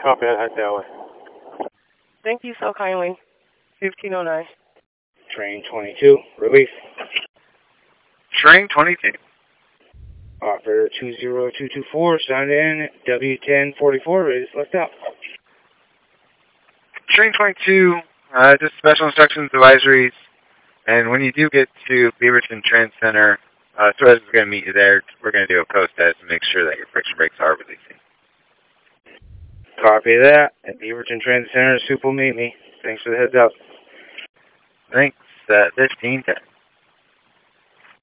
Copy, I'd head that way. Thank you so kindly. 1509. Train 22, release. Train 22. Operator 20224, sound in, W1044, ready to select out. Train 22, just special instructions, advisories, and when you do get to Beaverton Trans Center, Suez is going to meet you there. We're going to do a post test to make sure that your friction brakes are releasing. Copy that. At Beaverton Trans Center, Soup will meet me. Thanks for the heads up. Thanks, 1510.